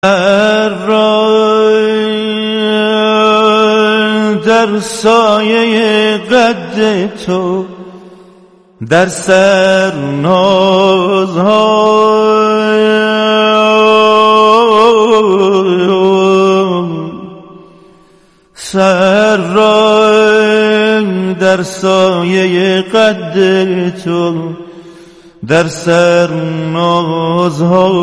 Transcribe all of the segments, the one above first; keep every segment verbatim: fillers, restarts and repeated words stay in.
در سایه قد تو در سر نازها سر را در سایه قد تو در سر نازها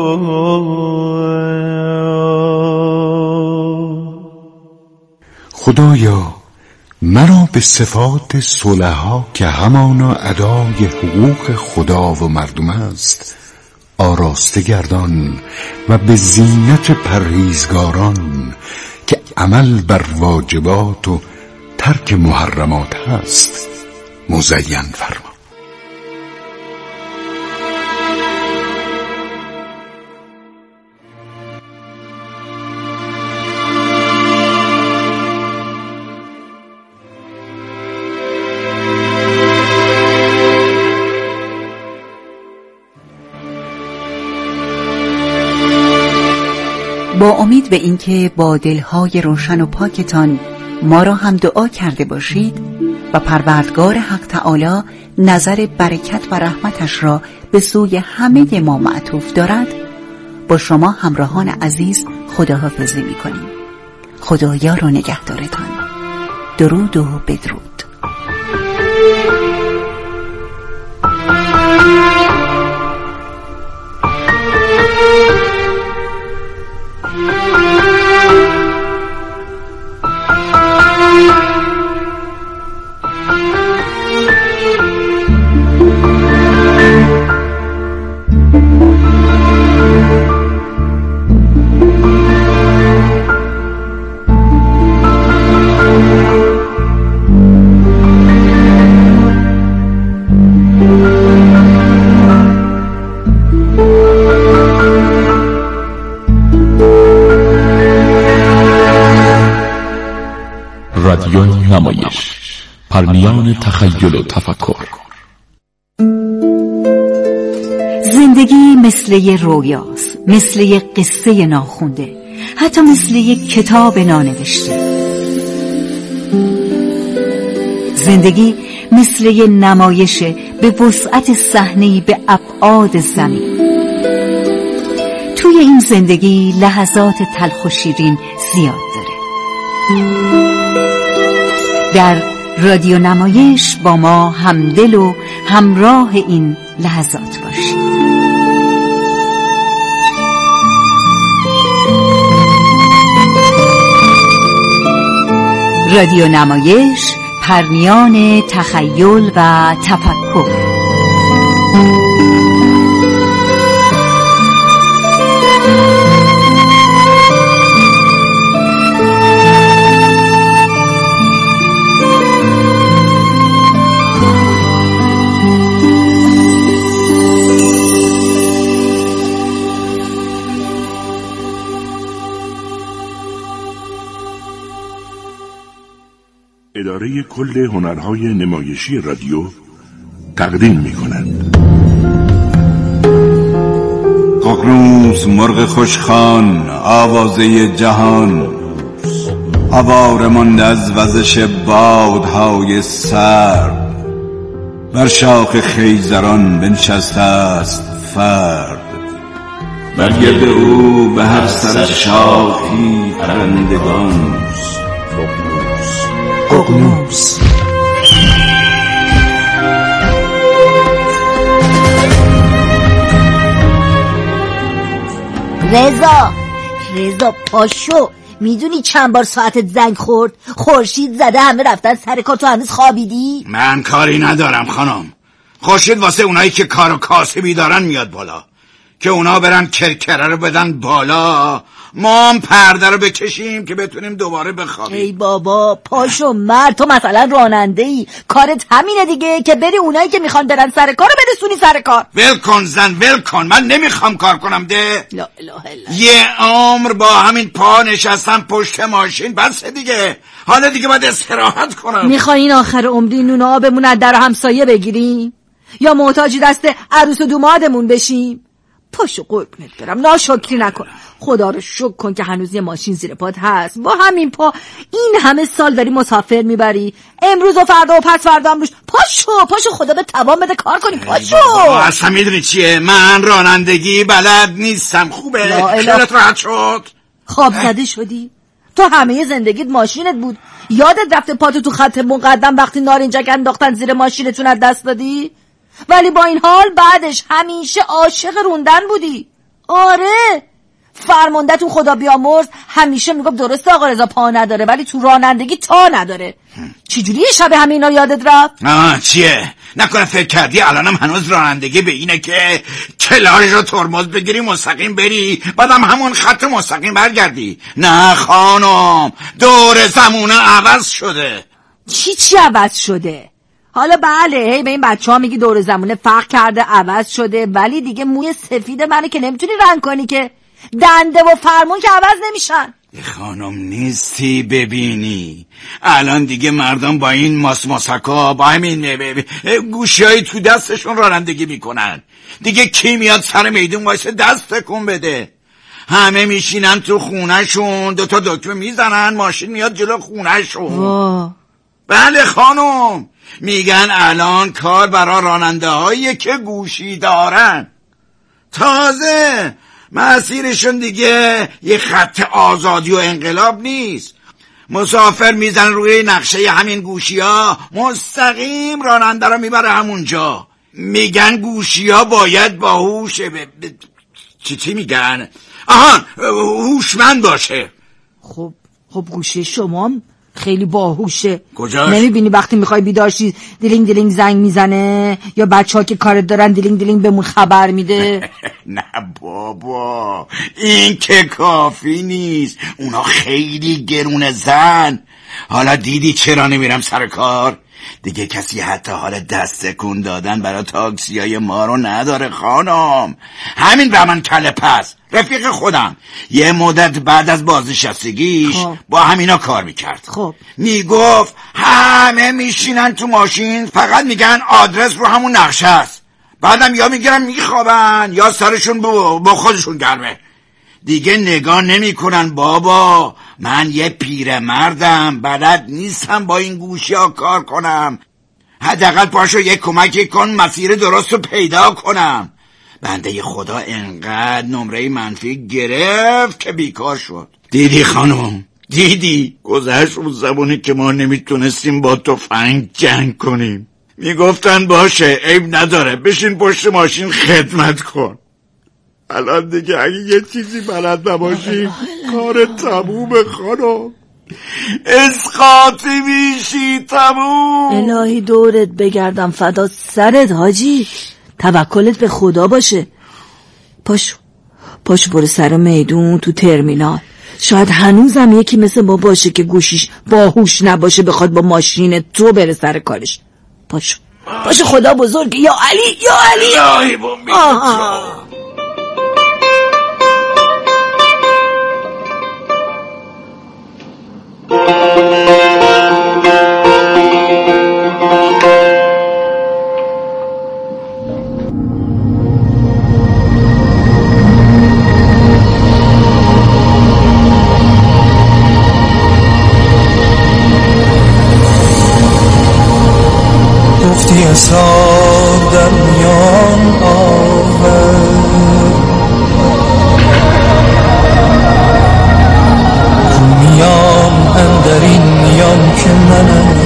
خدایا مرا به صفات صلحا که همانا ادای حقوق خدا و مردم است آراسته گردان و به زینت پرهیزگاران که عمل بر واجبات و ترک محرمات هست مزین فرما. با امید به اینکه با دلهای روشن و پاکتان ما را هم دعا کرده باشید و پروردگار حق تعالی نظر برکت و رحمتش را به سوی همه ما معطوف دارد، با شما همراهان عزیز خداحافظی می‌کنیم. خدا یار و نگهدارتان. درود و بدرود. رادیو نمایش، پرمیان تخیل و تفکر. زندگی مثل یه رویاست، مثل یه قصه ناخونده، حتی مثل یه کتاب نانوشته. زندگی مثل یه نمایشه به وسعت صحنه‌ای به ابعاد زمین. توی این زندگی لحظات تلخ و شیرین زیاد داره. در رادیو نمایش با ما همدل و همراه این لحظات باشید. رادیو نمایش، پرمیان تخیل و تفکر. اداره کل هنرهای نمایشی رادیو تقدیم می‌کند. ققنوس مرغ خوشخوان، آوازه جهان، آواره مانده از وزش بادهای سرد، بر شاخ خیزران بنشسته است فرد، بر گرد او به هر سر شاخی پرندگان. ققنوس رضا رضا پاشو، میدونی چند بار ساعتت زنگ خورد؟ خورشید زده، همه رفتن سر کار، تو هنوز خوابیدی؟ من کاری ندارم خانم. خورشید واسه اونایی که کار و کاسبی دارن میاد بالا، که اونا برن کرکره رو بدن بالا، ما هم پرده رو بکشیم که بتونیم دوباره بخوابیم. ای بابا پاشو مرد، تو مثلا راننده ای، کارت همینه دیگه که بری اونایی که میخوان برن سر کار رو برسونی سر کار. ول کن زن، ول کن، من نمیخوام کار کنم ده. لا اله الا یه عمر با همین پا نشستم پشت ماشین، بس دیگه، حالا دیگه باید استراحت کنم. میخواین آخر عمری نون آبمون از در همسایه بگیریم یا محتاج دست عروس و دومادمون بشیم؟ پاشو قربونت برم، ناشکری نکن. خدا رو شکر کن که هنوز یه ماشین زیر پات هست. با همین پا این همه سال داری مسافر میبری، امروز و فردا و پس فردا هم روش. پاشو پاشو خدا به توان بده کار کنی. پاشو. اصلا میدونی چیه، من رانندگی بلد نیستم. خوبه خیالت راحت شد. خواب زده شدی؟ تو همه زندگیت ماشینت بود، یادت رفته پاتو تو خط مقدم وقتی نارنجک انداختن زیر ماشینتون از دست دادی؟ ولی با این حال بعدش همیشه عاشق روندن بودی. آره فرمانده‌تون خدا بیامرز همیشه میگفت درسته آقا رضا پا نداره ولی تو رانندگی تا نداره. چجوری شب همه اینا یادت رفت؟ آه چیه؟ نکنه فکر کردی الانم هنوز رانندگی به اینه که کلارش رو ترمز بگیری مستقیم بری بعدم همون خط مستقیم برگردی؟ نه خانم، دور زمونه عوض شده. چی چی عوض شده؟ حالا بله هی به این بچه ها میگی دور زمونه فرق کرده عوض شده، ولی دیگه موی سفید منه که نمیتونی رنگ کنی که، دنده و فرمون که عوض نمیشن. خانم نیستی ببینی الان دیگه مردم با این ماسماسکا با همین گوشی های تو دستشون رانندگی میکنن دیگه. کی میاد سر میدون واسه دست تکون بده؟ همه میشینن تو خونهشون دوتا دکمه میزنن ماشین میاد جلو خونهشون. بله خانم، میگن الان کار برای راننده هایی که گوشی دارن. تازه مسیرشون دیگه یه خط آزادی و انقلاب نیست، مسافر میزن روی نقشه همین گوشی ها مستقیم راننده رو میبره همونجا. میگن گوشی ها باید باهوش ب... ب... چی چی میگن؟ آهان هوشمند باشه. خب خب گوشی شما خیلی باهوشه. کجاش؟ نمیبینی وقتی میخوای بیداشی دیلینگ دیلینگ زنگ میزنه یا بچه ها که کارت دارن دیلینگ دیلینگ بهمون خبر میده؟ نه بابا این که کافی نیست، اونا خیلی گرونه زن. حالا دیدی چرا نمیرم سر کار؟ دیگه کسی حتی حال دست تکون دادن برای تاکسی های ما رو نداره خانم. همین بهمن کله پس رفیق خودم یه مدت بعد از بازنشستگیش خب. با همینا کار میکرد. خب میگفت همه میشینن تو ماشین فقط میگن آدرس رو همون نقشه است، بعدم یا میگیرن میخوابن یا سرشون با خودشون گرمه، دیگه نگاه نمی کنن. بابا من یه پیرمردم بلد نیستم با این گوشی ها کار کنم، حداقل پاشو یه کمکی کن مسیر درست رو پیدا کنم. بنده خدا انقدر نمره منفی گرفت که بیکار شد. دیدی خانم دیدی گذشت اون زمانی که ما نمیتونستیم با تفنگ جنگ کنیم، میگفتن باشه عیب نداره بشین پشت ماشین خدمت کن. الان دیگه اگه یه چیزی بلد نباشی کار تمومه خانم، اسقاطی میشی تموم. الهی دورت بگردم فدا سرت حاجی، توکلت به خدا باشه. پاشو پاشو برو سر میدون تو ترمینال، شاید هنوزم یکی مثل ما باشه که گوشیش باهوش نباشه بخواد با ماشین تو بره سر کارش. پاشو پاشو خدا بزرگ. یا علی یا علی. الهی آها گفتی حساب در میان آور میام اندرین میام که منم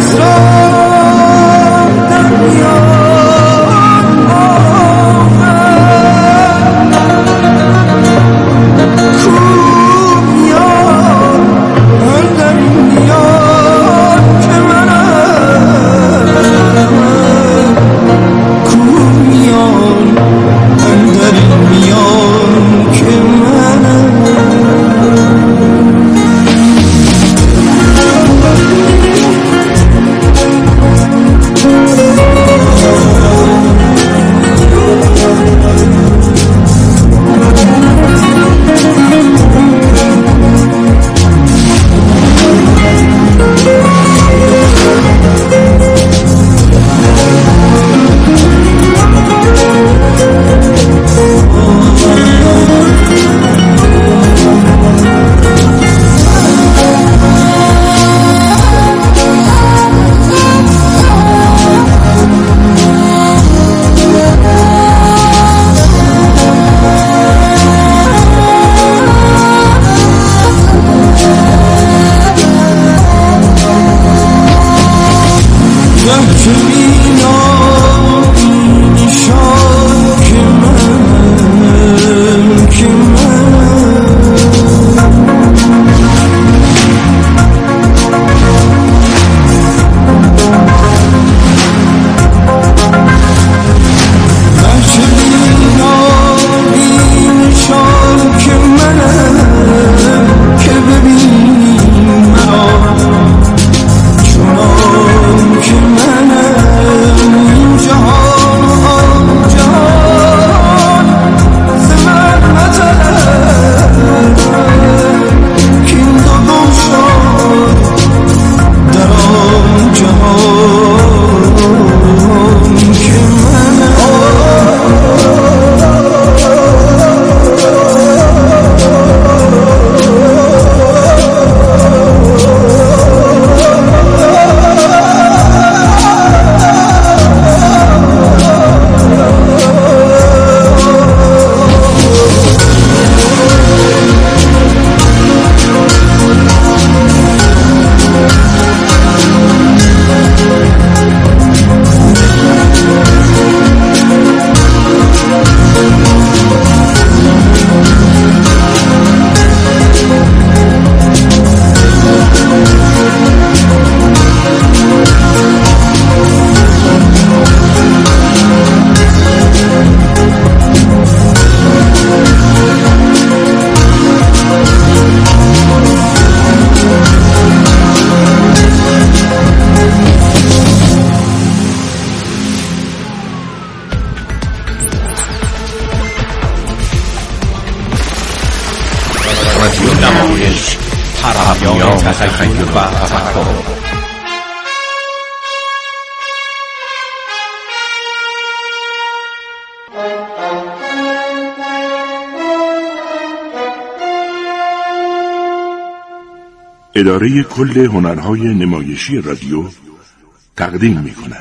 تخیل و تفکر. اداره کل هنرهای نمایشی رادیو تقدیم می کند.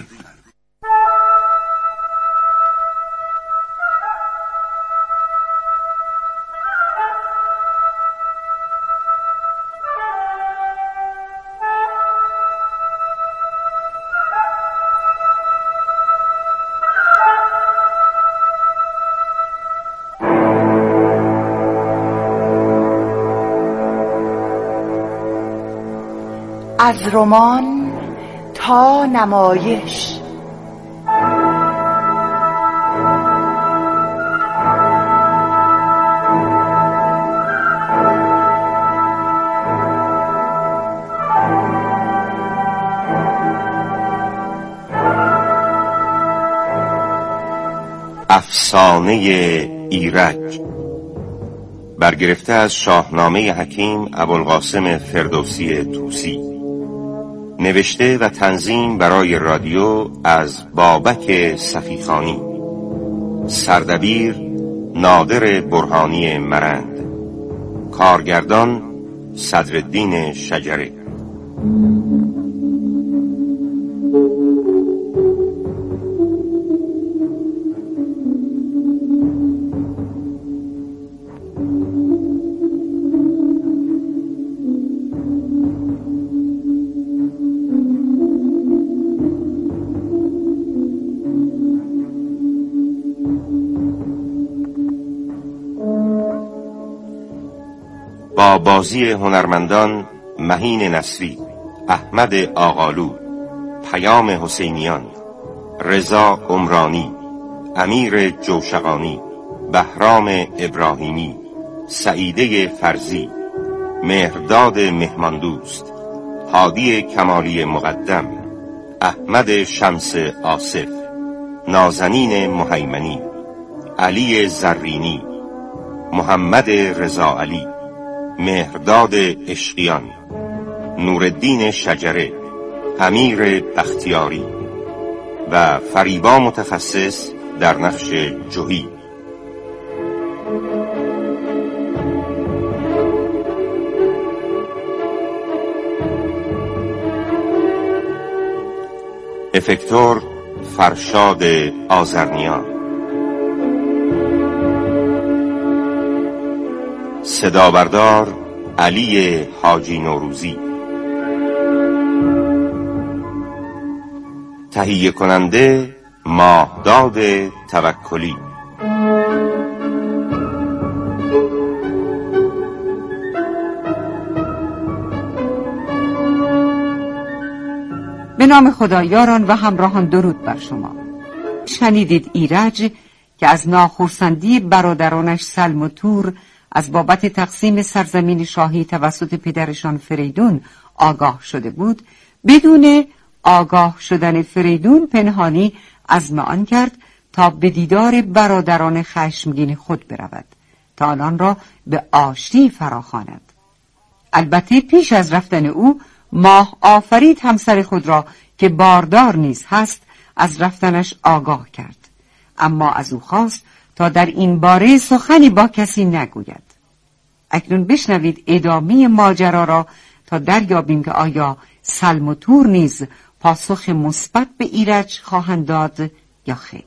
از رمان تا نمایش. افسانه ایرج، برگرفته از شاهنامه حکیم ابوالقاسم فردوسی طوسی، نوشته و تنظیم برای رادیو از بابک صفیخانی، سردبیر نادر برهانی مرند، کارگردان صدرالدین شجره. با بازی هنرمندان مهین نصری، احمد آقالو، پیام حسینیان، رضا عمرانی، امیر جوشقانی، بهرام ابراهیمی، سعیده فرزی، مهرداد مهماندوست، هادی کمالی مقدم، احمد شمس آصف، نازنین مهیمنی، علی زرینی، محمد رضا علی، مهرداد عشقیان، نورالدین شجره، امیر بختیاری و فریبا متخصص در نقش جویی. افکتور فرشاد آذرنیا. صدابردار علی حاجی نوروزی. تهیه کننده ماهداد توکلی. به نام خدا. یاران و همراهان درود بر شما. شنیدید ایرج که از ناخرسندی برادرانش سلم و تور از بابت تقسیم سرزمین شاهی توسط پدرشان فریدون آگاه شده بود، بدون آگاه شدن فریدون پنهانی عزم آن کرد تا به دیدار برادران خشمگین خود برود تا آنان را به آشتی فراخواند. البته پیش از رفتن او ماه آفرید همسر خود را که باردار نیز هست از رفتنش آگاه کرد، اما از او خواست تا در این باره سخنی با کسی نگوید. اکنون بشنوید ادامه ماجرا را تا دریابیم که آیا سلم و تور نیز پاسخ مثبت به ایرج خواهند داد یا خیر.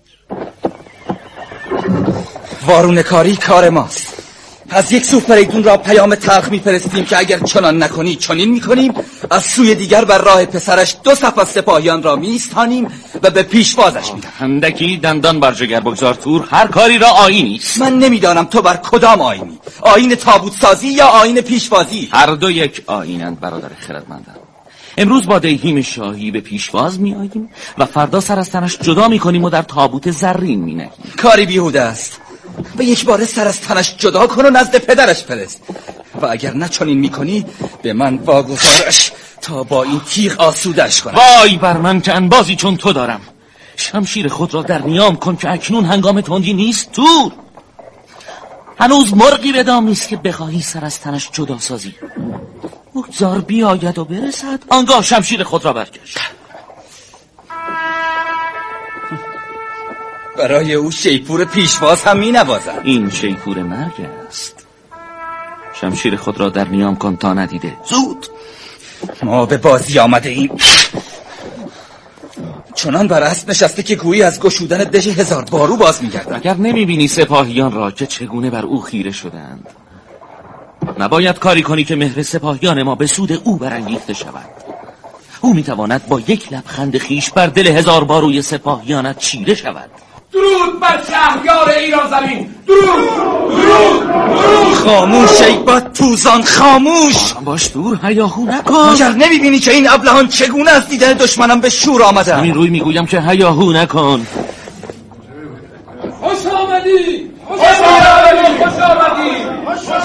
وارونه کاری کار ماست. از یک سو فریدون را پیام تلخ میفرستیم که اگر چنان نکنی چنین میکنیم، از سوی دیگر بر راه پسرش دو صف از سپاهیان را میستانیم و به پیشوازش میدیم. اندکی دندان بر جگر بگذار تور، هر کاری را آیینی است. من نمیدانم تو بر کدام آیینی، آیین تابوت سازی یا آیین پیشوازی؟ هر دو یک آیینند برادر خردمندم. امروز با دیهیم شاهی به پیشواز می آییم و فردا سر از تنش جدا می کنیم و در تابوت زرین می نهیم. کاری بیهوده است. به یک بار سر از تنش جدا کن و نزد پدرش فرست، و اگر نه چنین می کنی به من واگذارش تا با این تیغ آسودش کنم. وای بر من که انبازی چون تو دارم. شمشیر خود را در نیام کن که اکنون هنگام تندی نیست. تور هنوز مرغی به دام نیست که بخواهی سر از تنش جدا سازی. بگذار بیاید و برسد، آنگاه شمشیر خود را برکش. برای او شیپور پیشواز هم می نوازد. این شیپور مرگ است. شمشیر خود را در نیام کن تا ندیده. زود. ما به بازی آمده ایم. چنان بر اسب نشسته که گویی از گشودن دژ هزار بارو باز می گردد. اگر نمی بینی سپاهیان را که چگونه بر او خیره شدند؟ نباید کاری کنی که مهر سپاهیان ما به سود او برانگیخته شود. او میتواند با یک لبخند خیش بر دل هزار باروی سپاهیانت چیره شود. درود بر شهریار ایران زمین. درود درود درود. خاموش ای بد توزان، خاموش باش دور، هیاهو نکن. مگر نمیبینی که این ابلهان چگونه از دیدن دشمنم به شور آمدن؟ همین روی میگویم که هیاهو نکن. خوش آمدی، خوش آمدی، خوش آمدی، خوش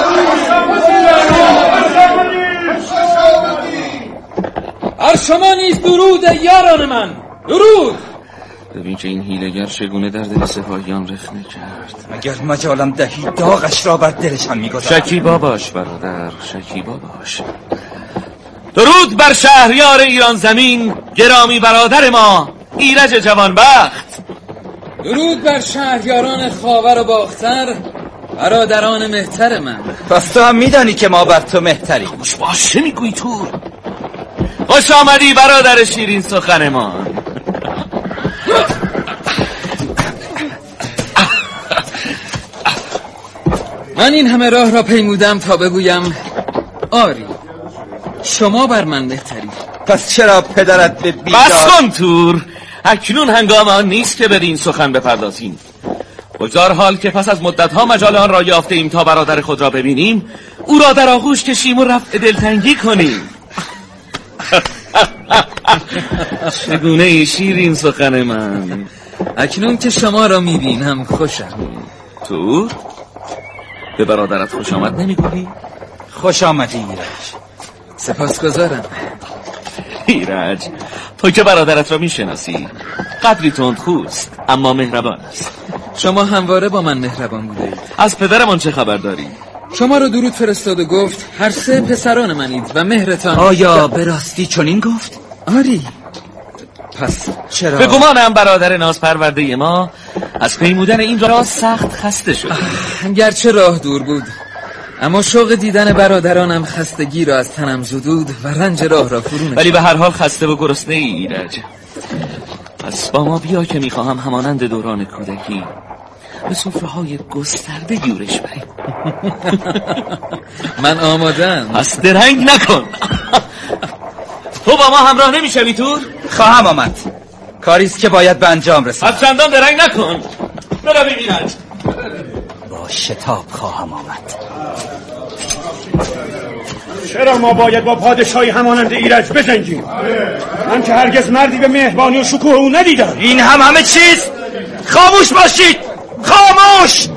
آمدی. از شما نیز درود یاران من. درود. ببین که این حیله‌گر چگونه در دل سپاهیان رخنه کرد. اگر مجالم دهی داغش را بر دلشان میگذارم. شکیبا باش برادر، شکیبا باش. درود بر شهریار ایران زمین، گرامی برادر ما ایرج جوانبخت. درود بر شهریاران خاور و باختر، برادران مهتر من. پس تو هم میدانی که ما بر تو مهتریم. خوش باش، چه میگویی تور؟ خوش آمدی برادر شیرین سخنمان. من این همه راه را پیمودم تا بگویم آری شما بر من بهتری. پس چرا پدرت به بیدار؟ بس کن تور، اکنون هنگام آن نیست که بدین سخن بپردازیم. بگذار حال که پس از مدتها مجال آن را یافته ایم تا برادر خود را ببینیم، او را در آغوش کشیم و رفع دلتنگی کنیم. چگونه شیرین سخن من. اکنون که شما را میبینم خوشم. تو؟ به برادرت خوش آمد نمیگویی؟ خوش آمدی ایرج. سپاسگزارم. ایرج، تو که برادرت را میشناسی، قدری تندخوست اما مهربان است. شما همواره با من مهربان بودید. از پدرمان چه خبر داری؟ شما را درود فرستاد و گفت هر سه پسران منید و مهرتان. آیا به راستی چنین گفت؟ آری. پس چرا؟ به گمانم برادر ناز پرورده ما از پیمودن این راه سخت خسته شد. گرچه راه دور بود اما شوق دیدن برادرانم خستگی را از تنم زدود و رنج راه را فرو نشاند. ولی به هر حال خسته و گرسنه ای ایرج. پس با ما بیا که میخواهم همانند دوران کودکی به سفره‌های گسترده یورش بریم. من آماده‌ام. پس درنگ نکن. تو با ما همراه نمیشوی تور؟ خواهم آمد. کاریست که باید به انجام رسد. پس چندان درنگ نکن. برویم ایرج. با شتاب خواهم آمد. چرا ما باید با پادشاهی همانند ایرج بجنگیم؟ من که هرگز مردی به مهربانی و شکوه او ندیدم. این هم همه چیز؟ خاموش باشید. خاموش.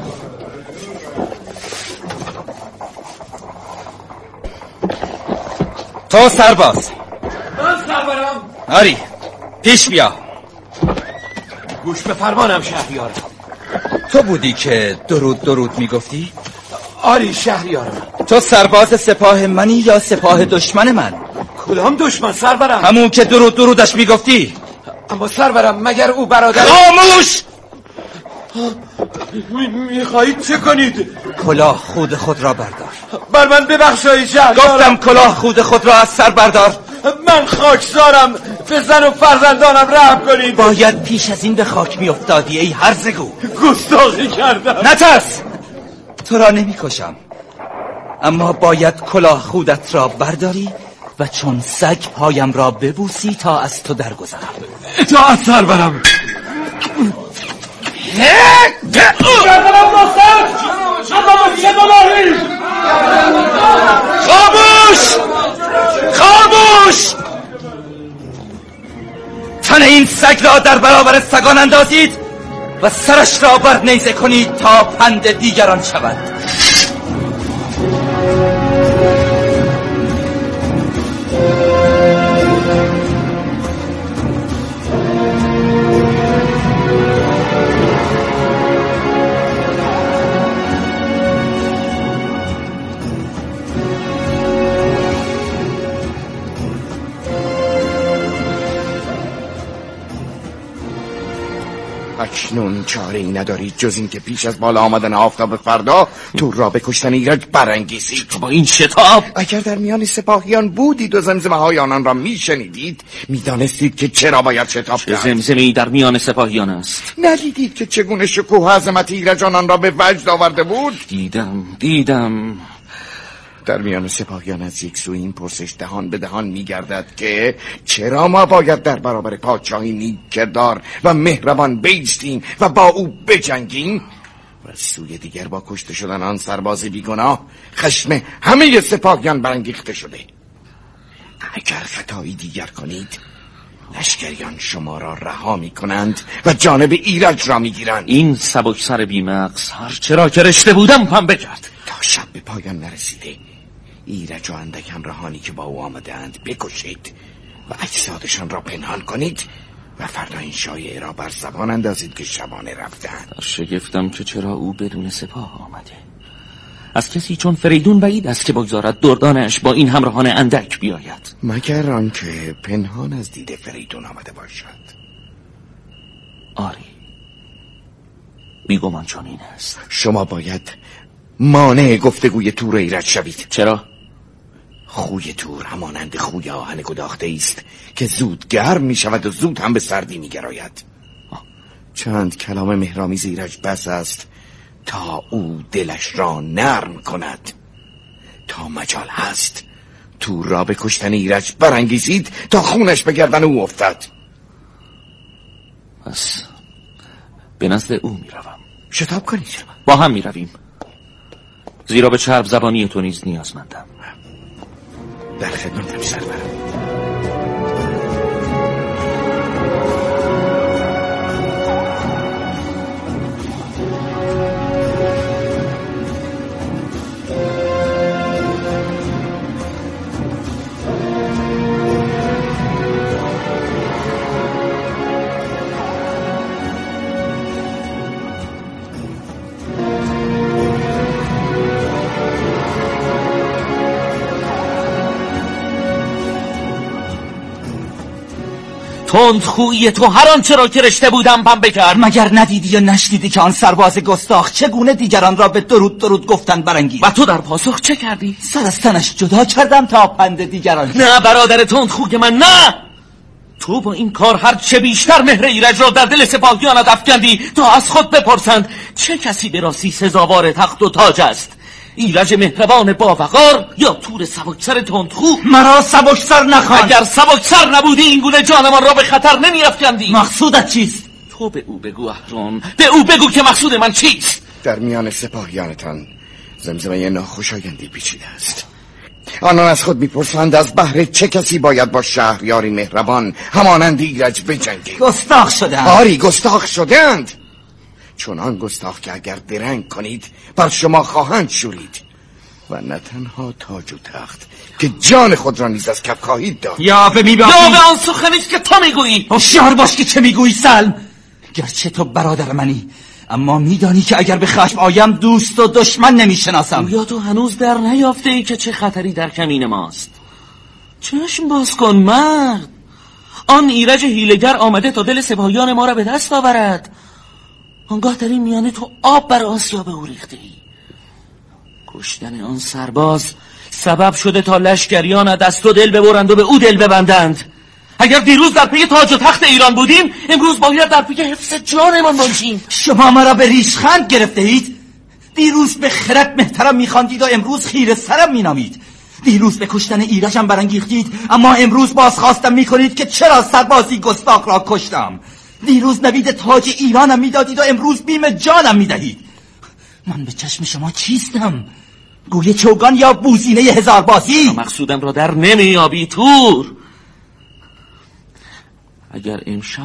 تو سرباز. من سرورم. آری پیش بیا. گوش به فرمانم شهریارم. تو بودی که درود درود میگفتی؟ آری شهریارم. تو سرباز سپاه منی یا سپاه دشمن من؟ کدام دشمن سرورم؟ همون که درود درودش میگفتی. اما سرورم مگر او برادر؟ خاموش. میخواهید چه کنید؟ کلاه خود خود را بردار. بر من ببخشید شهریارم. گفتم کلاه خود خود را از سر بردار. من خاکسارم. به زن و فرزندانم رحم کنید. باید پیش از این به خاک می افتادی ای هرزگو. گستاخی کردم. نترس. تو را نمی کشم اما باید کلاه خودت را برداری و چون سگ پایم را ببوسی تا از تو درگذرم. اطاعت سرورم. خاموش. خاموش. تن این سگ را در برابر سگان اندازید و سرش را بر نیزه کنید تا پند دیگران شود. اکنون چاره ای ندارید جز این که پیش از بالا آمدن آفتاب فردا تور را به کشتن ایرج برانگیزید. با این شتاب اگر در میان سپاهیان بودید و زمزمه های آنان را میشنیدید میدانستید که چرا باید شتاب کرد. زمزمه ای در میان سپاهیان است. ندیدید که چگونه شکوه عظمت ایرج آنان را به وجد آورده بود؟ دیدم دیدم در میان سپاهیان از یک سو این پرسش دهان به دهان میگردد که چرا ما باید در برابر پادشاهی نیک کردار و مهربان بایستیم و با او بجنگیم و سوی دیگر با کشته شدن آن سرباز بیگناه خشم همه سپاهیان برانگیخته شده. اگر خطایی دیگر کنید لشکریان شما را رها می کنند و جانب ایرج را می گیرند. این سبک سر بیمغز هر چرا که رشته بودم پنبه کرد. تا شب به پایان نرسیده ایرج و اندک همراهانی که با او آمدند بکشید و اجسادشان را پنهان کنید و فردا این شایعه را بر زبان اندازید که شبانه رفتند. شگفتم که چرا او بدون سپاه آمده. از کسی چون فریدون بعید است که بگذارد دردانش با این همراهان اندک بیاید، مگر آنکه پنهان از دید فریدون آمده باشد. آری بیگمان چنین است. شما باید مانع گفتگوی تور ایرج شوید. چرا؟ خوی تور همانند خوی آهن گداخته است که زود گرم می شود و زود هم به سردی می گراید. چند کلام مهرامیز ایرج بس است تا او دلش را نرم کند. تا مجال هست تور را به کشتن ایرج برانگیزید تا خونش به گردن او افتد. پس به نزد او می روم. شتاب کنید. با هم می رویم. زیرا به چرب زبانی تو نیز نیازمندم. در خدمتم سرورم. تند خویی تو هر آنچه را که رشته بودم پنبه کرد. مگر ندیدی یا نشنیدی که آن سرباز گستاخ چگونه دیگران را به درود درود گفتن برانگیخت؟ و تو در پاسخ چه کردی؟ سر از تنش جدا کردم تا پند دیگران. نه برادر تند خوی من، نه. تو با این کار هر چه بیشتر مهر ایرج را در دل سپاهیانت افکندی تا از خود بپرسند چه کسی به راستی سزاوار تخت و تاج است، ایرج مهربان باوقار یا تور سبکسر تندخو؟ مرا سبکسر نخوان. اگر سبکسر نبودی این گونه جانمان را به خطر نمی افکندی. مقصودت چیست؟ تو به او بگو اهرام، به او بگو که مقصود من چیست. در میان سپاهیانتان زمزمه ناخوشایندی پیچیده است. آنان از خود میپرسند از بهر چه کسی باید با شهریاری مهربان همانند ایرج بجنگی. گستاخ شدند. آری گستاخ شدند، چنان گستاخ که اگر درنگ کنید بر شما خواهند شورید و نه تنها تاج و تخت که جان خود را نیز از کف خواهید داد. یا به میبافی یا به آن سخنیست که تو میگویی. هوشیار باش که چه میگویی سلم. گرچه تو برادر منی اما میدانی که اگر به خشم آیم دوست و دشمن نمیشناسم. یا تو هنوز در نیافته ای که چه خطری در کمین ماست؟ چشم باز کن مرد، آن ایرج حیله‌گر آمده تا دل سپاهیان ما را به دست آورد. آنگاه در این میانه تو آب بر آسیاب او ریخته ای. کشتن آن سرباز سبب شده تا لشکریان دست و دل ببرند و به او دل ببندند. اگر دیروز در پی تاج و تخت ایران بودیم امروز باید در پی حفظ جانمان باشیم. شما مرا به ریشخند گرفته اید. دیروز به خرد محترم میخواندید و امروز خیره سرم مینامید. دیروز به کشتن ایرجم برانگیختید اما امروز بازخواستم میکنید که چرا سربازی گستاخ را کشتم. دیروز نوید تاج ایرانم میدادید و امروز بیم جانم میدهید. من به چشم شما چیستم؟ گوی چوگان یا بوزینه هزار بازی؟ مقصودم را در نمیابی تور. اگر امشب